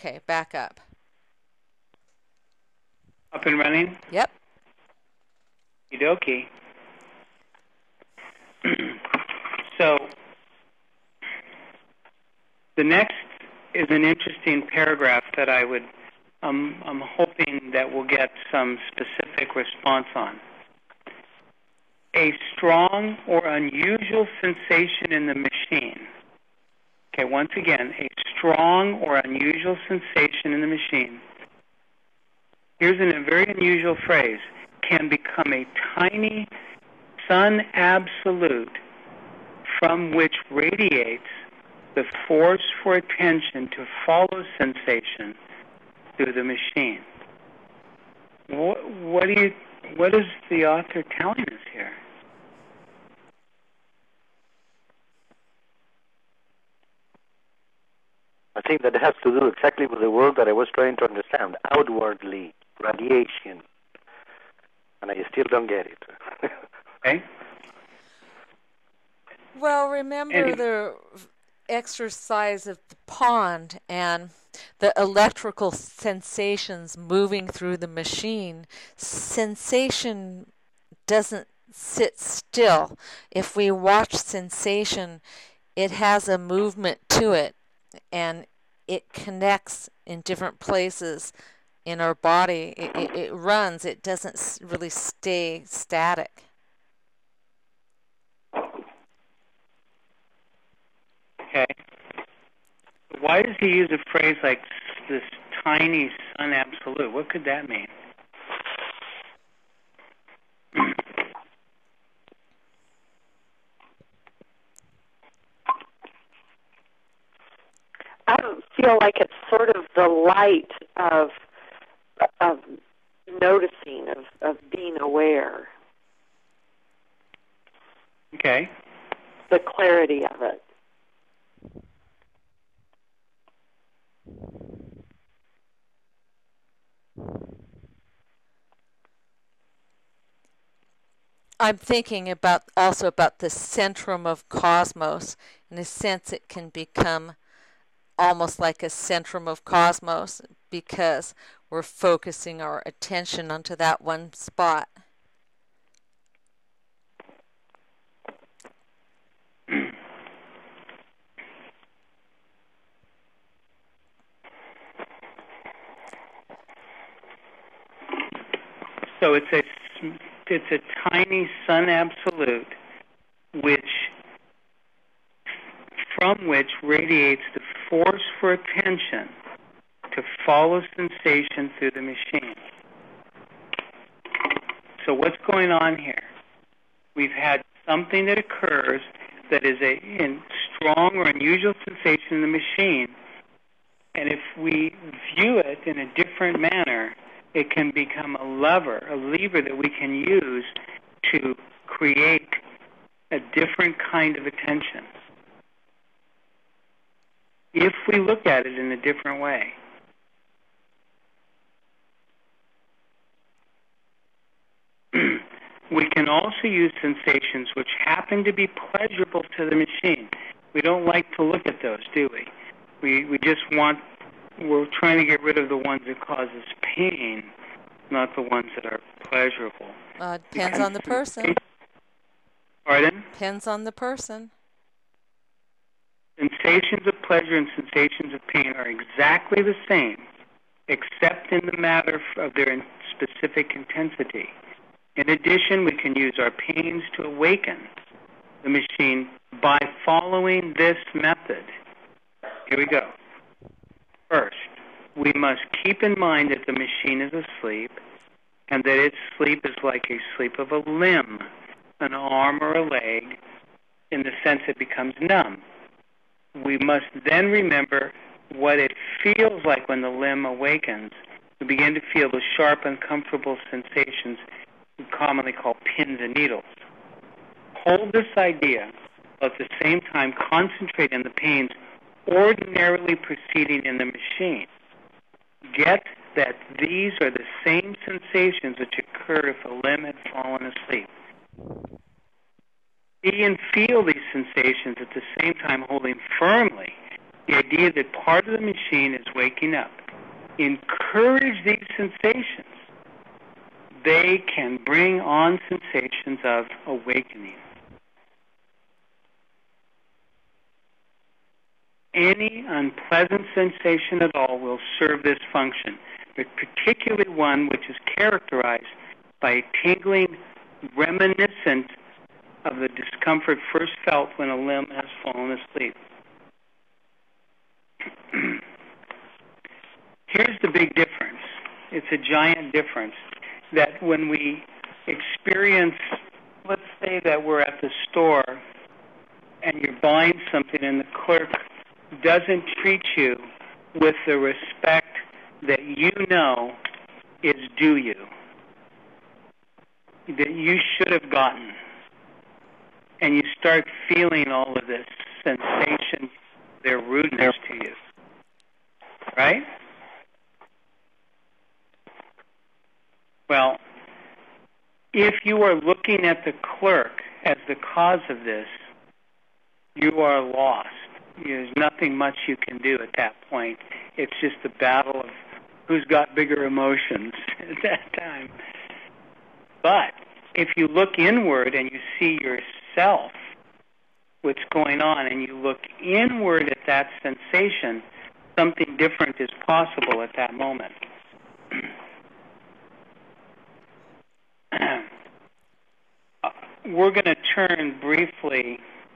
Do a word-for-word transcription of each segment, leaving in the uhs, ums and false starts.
Okay, back up. Up and running? Yep. Okie dokie. So the next is an interesting paragraph that I would, um, I'm hoping that we'll get some specific response on. A strong or unusual sensation in the machine. Okay, once again, a strong or unusual sensation in the machine. Here's a very unusual phrase. Can become a tiny sun absolute from which radiates the force for attention to follow sensation through the machine. What, what do you? What is the author telling us here? I think that has to do exactly with the word that I was trying to understand. Outwardly, radiation. And I still don't get it. Okay. Well, remember Any- the exercise of the pond and the electrical sensations moving through the machine. Sensation doesn't sit still. If we watch sensation, it has a movement to it, and it connects in different places in our body. It, it, it runs. It doesn't really stay static. Okay. Why does he use a phrase like this tiny sun absolute? What could that mean? I feel like it's sort of the light of of noticing, of, of being aware. Okay. The clarity of it. I'm thinking about also about the centrum of cosmos. In a sense, it can become almost like a centrum of cosmos because we're focusing our attention onto that one spot. So it's a it's a tiny sun absolute, which from which radiates the force for attention to follow sensation through the machine. So what's going on here? We've had something that occurs that is a in strong or unusual sensation in the machine, and if we view it in a different manner, it can become a lever, a lever that we can use to create a different kind of attention. If we look at it in a different way. We can also use sensations which happen to be pleasurable to the machine. We don't like to look at those, do we? We we just want, we're trying to get rid of the ones that cause us pain, not the ones that are pleasurable. Uh, depends on the person. Pardon? Depends on the person. Sensations of pleasure and sensations of pain are exactly the same, except in the matter of their specific intensity. In addition, we can use our pains to awaken the machine by following this method. Here we go. First, we must keep in mind that the machine is asleep and that its sleep is like a sleep of a limb, an arm or a leg, in the sense it becomes numb. We must then remember what it feels like when the limb awakens. We begin to feel the sharp, uncomfortable sensations we commonly call pins and needles. Hold this idea, but at the same time concentrate on the pains ordinarily proceeding in the machine. Get that these are the same sensations which occurred if a limb had fallen asleep. See and feel these sensations at the same time holding firmly The idea that part of the machine is waking up. Encourage these sensations. They can bring on sensations of awakening. Any unpleasant sensation at all will serve this function, but particularly one which is characterized by a tingling reminiscent of the discomfort first felt when a limb has fallen asleep. Here's the big difference. It's a giant difference that when we experience, let's say that we're at the store and you're buying something and the clerk doesn't treat you with the respect that you know is due you, that you should have gotten, and you start feeling all of this sensation, their rudeness to you, right? Well, if you are looking at the clerk as the cause of this, you are lost. There's nothing much you can do at that point. It's just a battle of who's got bigger emotions at that time. But if you look inward and you see yourself, what's going on, and you look inward at that sensation, something different is possible at that moment. We're going to turn briefly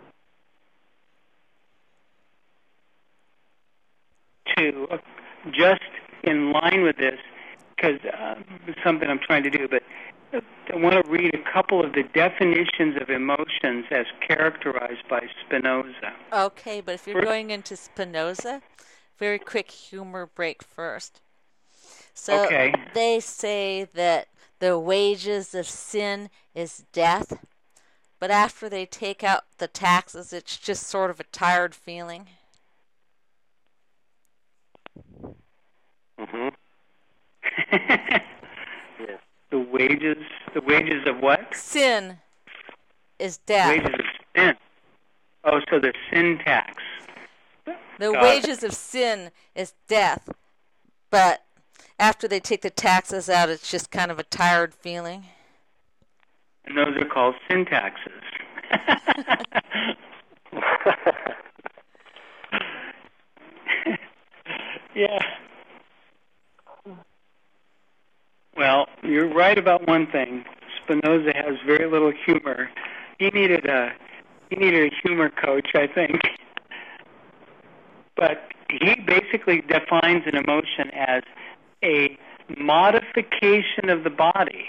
to, uh, just in line with this, because uh, it's something I'm trying to do, but I want to read a couple of the definitions of emotions as characterized by Spinoza. Okay, but if you're First, going into Spinoza, very quick humor break first. So okay. They say that the wages of sin is death, but after they take out the taxes, it's just sort of a tired feeling. Mm-hmm. Yes. The wages, the wages of what? Sin is death. Wages of sin. Oh, so the sin tax. The Got wages it. of sin is death, but after they take the taxes out, it's just kind of a tired feeling. And those are called sin taxes. Yeah. Well, you're right about one thing. Spinoza has very little humor. He needed a he needed a humor coach, I think. But he basically defines an emotion as a modification of the body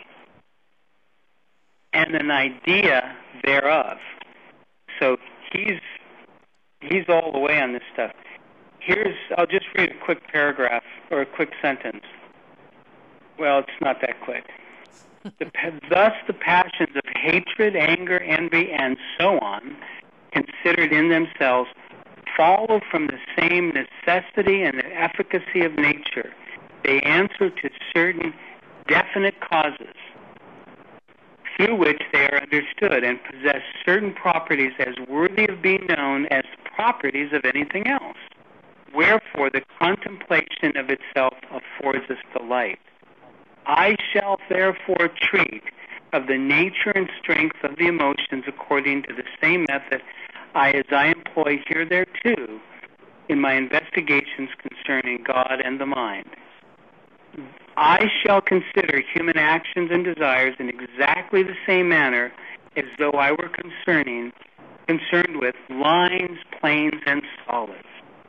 and an idea thereof. So he's he's all the way on this stuff. Here's I'll just read a quick paragraph or a quick sentence. Well, it's not that quick. The, thus, the passions of hatred, anger, envy, and so on, considered in themselves, follow from the same necessity and the efficacy of nature. They answer to certain definite causes, through which they are understood, and possess certain properties as worthy of being known as properties of anything else. Wherefore, the contemplation of itself affords us delight. I shall therefore treat of the nature and strength of the emotions according to the same method I as I employ hitherto in my investigations concerning God and the mind. I shall consider human actions and desires in exactly the same manner as though I were concerning, concerned with lines, planes, and solids.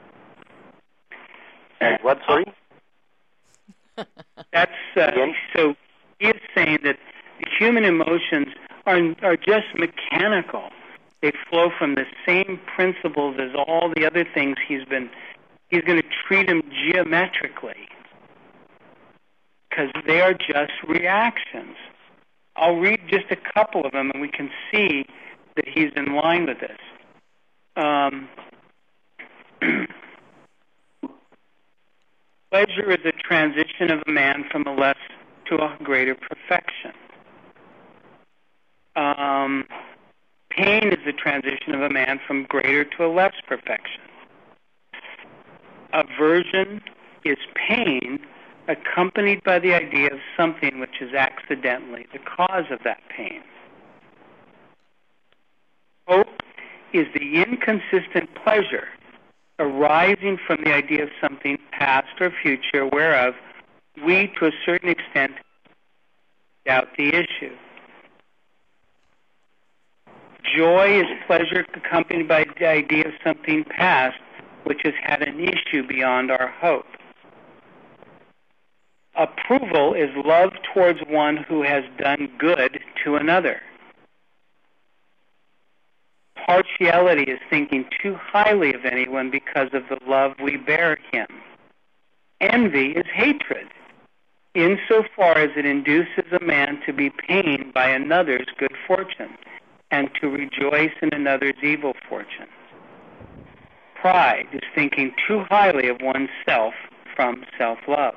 Like what, sorry? That's uh, so. He is saying that the human emotions are are just mechanical. They flow from the same principles as all the other things he's been. He's going to treat them geometrically because they are just reactions. I'll read just a couple of them, and we can see that he's in line with this. Um, Pleasure is a transition of a man from a less to a greater perfection. Um, pain is the transition of a man from greater to a less perfection. Aversion is pain accompanied by the idea of something which is accidentally the cause of that pain. Hope is the inconsistent pleasure arising from the idea of something past or future whereof we, to a certain extent, doubt the issue. Joy is pleasure accompanied by the idea of something past which has had an issue beyond our hope. Approval is love towards one who has done good to another. Partiality is thinking too highly of anyone because of the love we bear him. Envy is hatred, insofar as it induces a man to be pained by another's good fortune and to rejoice in another's evil fortune. Pride is thinking too highly of oneself from self-love.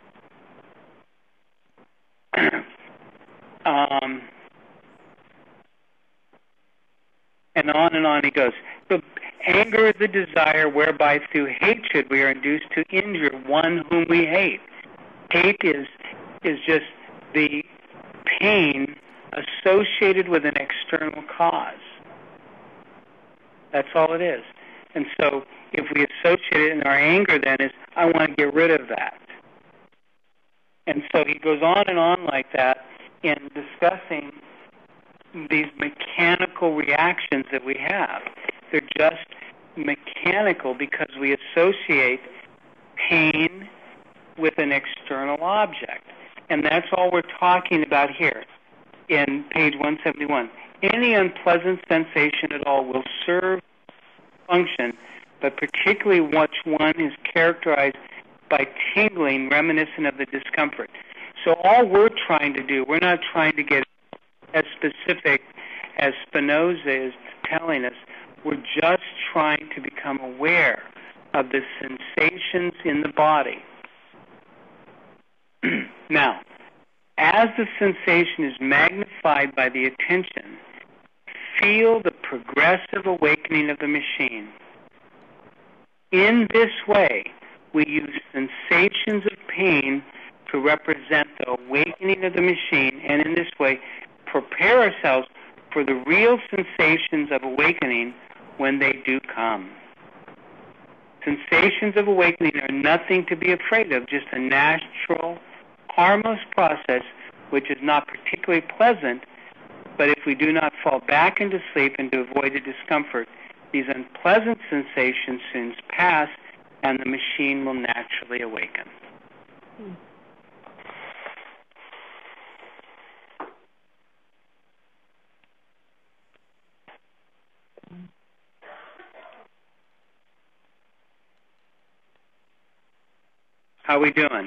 um, and on and on he goes. So anger is the desire whereby through hatred we are induced to injure one whom we hate. Hate is is just the pain associated with an external cause. That's all it is. And so if we associate it in our anger, then is, I want to get rid of that. And so he goes on and on like that in discussing these mechanical reactions that we have. They're just mechanical because we associate pain with an external object. And that's all we're talking about here in page one seventy-one. Any unpleasant sensation at all will serve function, but particularly which one is characterized by tingling reminiscent of the discomfort. So all we're trying to do, we're not trying to get as specific as Spinoza is telling us. We're just trying to become aware of the sensations in the body. Now, as the sensation is magnified by the attention, feel the progressive awakening of the machine. In this way, we use sensations of pain to represent the awakening of the machine, and in this way, prepare ourselves for the real sensations of awakening when they do come. Sensations of awakening are nothing to be afraid of, just a natural, harmless process which is not particularly pleasant, but if we do not fall back into sleep and to avoid the discomfort, these unpleasant sensations soon pass and the machine will naturally awaken. Hmm. How are we doing?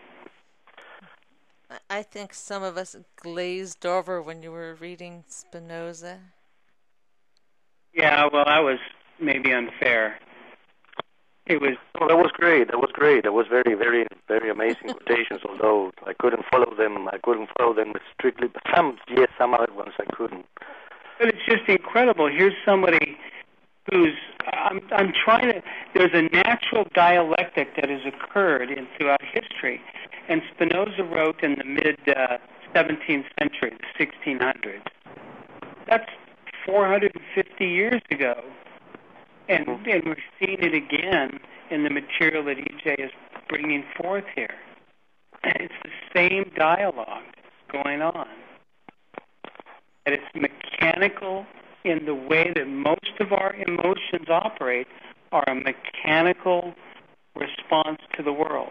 I think some of us glazed over when you were reading Spinoza. Yeah, well, that was maybe unfair. It was. Oh, that was great. That was great. That was very, very, very amazing quotations. Although I couldn't follow them, I couldn't follow them strictly. But some, yes, some other ones I couldn't. But it's just incredible. Here's somebody who's. I'm. I'm trying to. There's a natural dialectic that has occurred in throughout history. And Spinoza wrote in the mid-seventeenth uh, century, the sixteen hundreds. That's four hundred fifty years ago. And, mm-hmm. and we're seeing it again in the material that E J is bringing forth here. It's the same dialogue going on. And it's mechanical in the way that most of our emotions operate are a mechanical response to the world.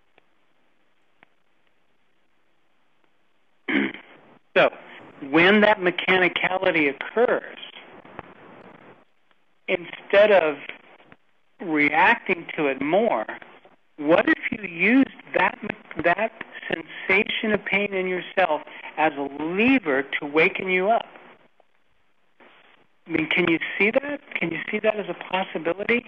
So, when that mechanicality occurs, instead of reacting to it more, what if you used that that sensation of pain in yourself as a lever to waken you up? I mean, can you see that? Can you see that as a possibility?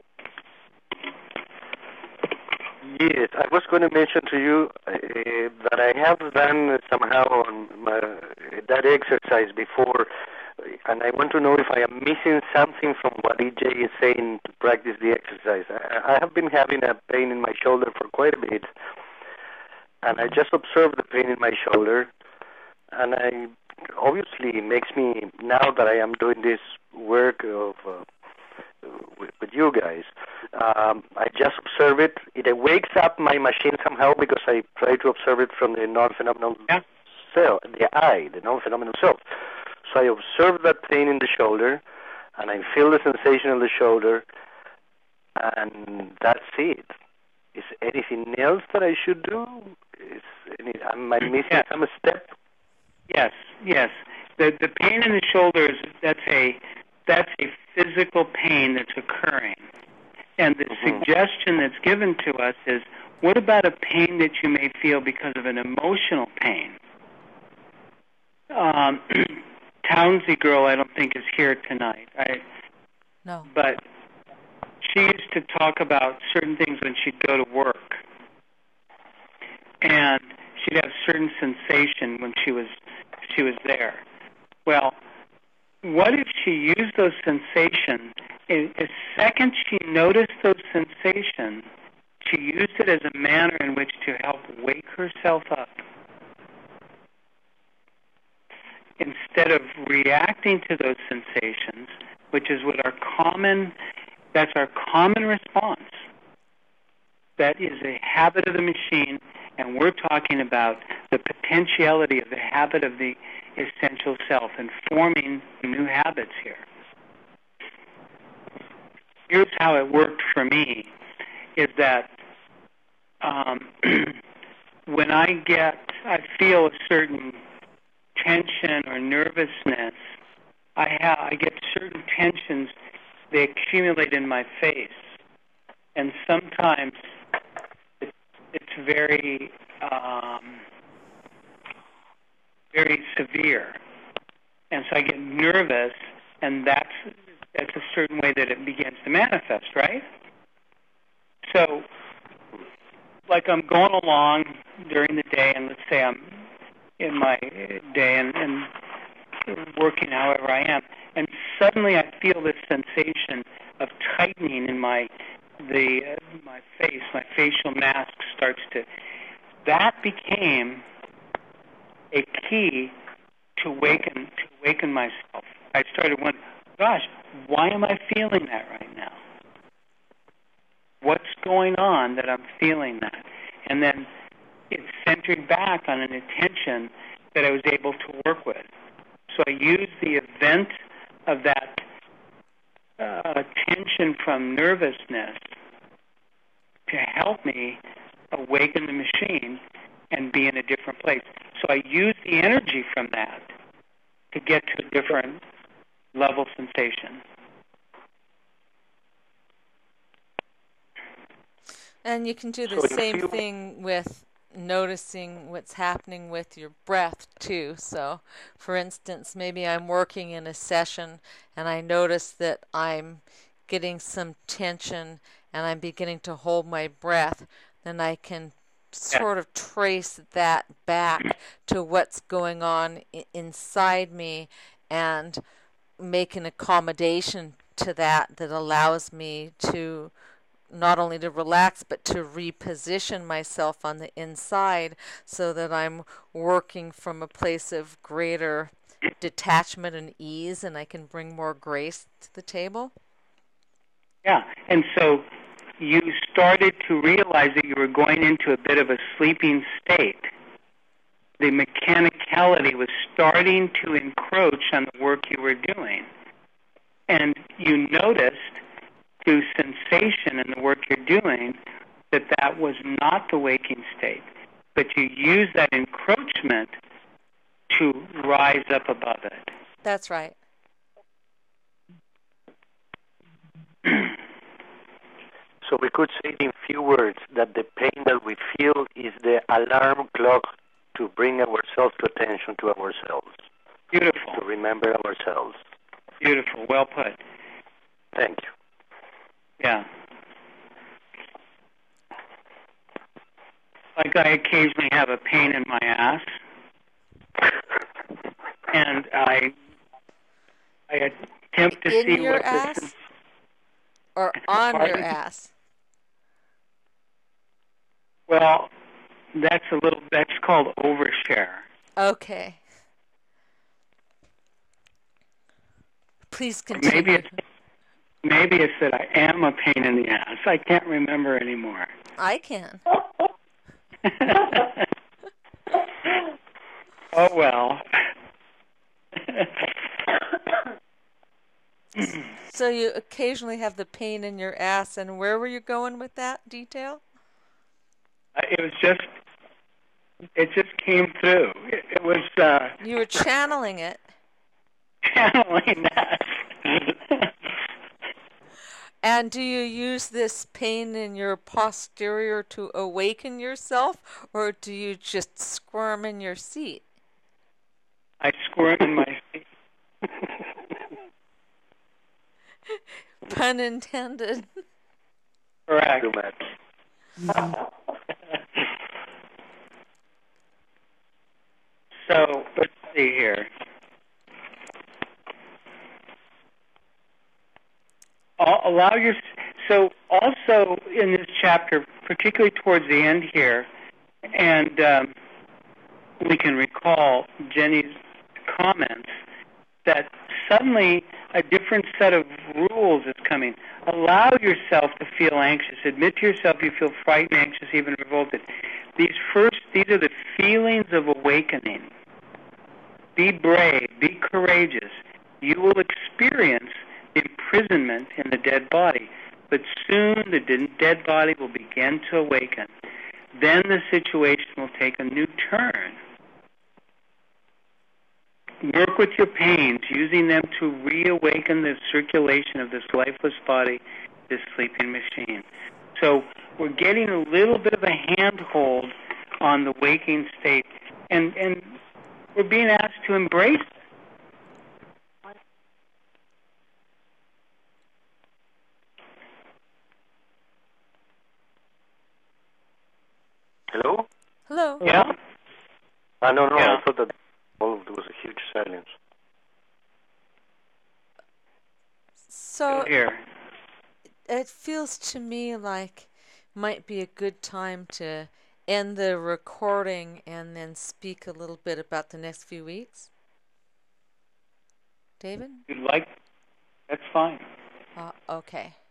Yes, I was going to mention to you uh, that I have done somehow on my, that exercise before. And I want to know if I am missing something from what E J is saying to practice the exercise. I, I have been having a pain in my shoulder for quite a bit, and I just observe the pain in my shoulder, and I obviously it makes me, now that I am doing this work of uh, with, with you guys, um, I just observe it. It wakes up my machine somehow because I try to observe it from the non-phenomenal Yeah. cell, the eye, the non-phenomenal self. So I observe that pain in the shoulder, and I feel the sensation of the shoulder, and that's it. Is anything else that I should do? Is any, am I missing Yeah. some step? Yes, yes. The the pain in the shoulders, that's a that's a physical pain that's occurring. And the Mhm. suggestion that's given to us is, what about a pain that you may feel because of an emotional pain? Um, Townsy girl, I don't think is here tonight. I, No. but she used to talk about certain things when she'd go to work, and she'd have certain sensation when she was she was there. Well, what if she used those sensations? The second she noticed those sensations, she used it as a manner in which to help wake herself up. Instead of reacting to those sensations, which is what our common, that's our common response. That is a habit of the machine, and we're talking about the potentiality of the habit of the essential self and forming new habits here. Here's how it worked for me, is that um, when I get, I feel a certain tension or nervousness, I have, I get certain tensions, they accumulate in my face. And sometimes it, it's very, um, very severe. And so I get nervous, and that's, that's a certain way that it begins to manifest, right? So, like I'm going along during the day, and let's say I'm in my day and, and working however I am, and suddenly I feel this sensation of tightening in my the uh, my face, my facial mask starts to. That became a key to waken to awaken myself. I started wondering, gosh, why am I feeling that right now? What's going on that I'm feeling that? And then it centered back on an attention that I was able to work with. So I used the event of that uh, tension from nervousness to help me awaken the machine and be in a different place. So I used the energy from that to get to a different level sensation. And you can do the So same you- thing with noticing what's happening with your breath too. So, for instance, maybe I'm working in a session and I notice that I'm getting some tension and I'm beginning to hold my breath, then I can sort of trace that back to what's going on I- inside me and make an accommodation to that that allows me to not only to relax but to reposition myself on the inside so that I'm working from a place of greater detachment and ease, and I can bring more grace to the table. Yeah, and so you started to realize that you were going into a bit of a sleeping state. The mechanicality was starting to encroach on the work you were doing. And you noticed through sensation in the work you're doing that that was not the waking state. But you used that encroachment to rise up above it. That's right. So we could say in few words that the pain that we feel is the alarm clock to bring ourselves to attention to ourselves. Beautiful. To remember ourselves. Beautiful. Well put. Thank you. Yeah. Like I occasionally have a pain in my ass, and I I attempt to In see your what ass? this. Or on your Pardon? ass? Well, that's a little. That's called overshare. Okay. Please Or maybe continue. it's maybe it's that I am a pain in the ass. I can't remember anymore. I can. Oh well. So you occasionally have the pain in your ass, and where were you going with that detail? It was just. It just came through. It, it was uh, You were channeling it. channeling that. And do you use this pain in your posterior to awaken yourself, or do you just squirm in your seat? I squirm in my seat. Pun intended. Correct. Too much. So let's see here. Al- Allow your so also in this chapter, particularly towards the end here, and um, we can recall Jenny's comments that suddenly a different set of rules is coming. Allow yourself to feel anxious. Admit to yourself you feel frightened, anxious, even revolted. These first, these are the feelings of awakening. Be brave. Be courageous. You will experience imprisonment in the dead body, but soon the de- dead body will begin to awaken. Then the situation will take a new turn. Work with your pains, using them to reawaken the circulation of this lifeless body, this sleeping machine. So we're getting a little bit of a handhold on the waking state, and, and we're being asked to embrace it. Hello? Hello. Yeah? I don't know. Yeah. I thought that oh, there was a huge silence. So Here. it feels to me like might be a good time to end the recording and then speak a little bit about the next few weeks. David? You'd like, that's fine. Uh, okay.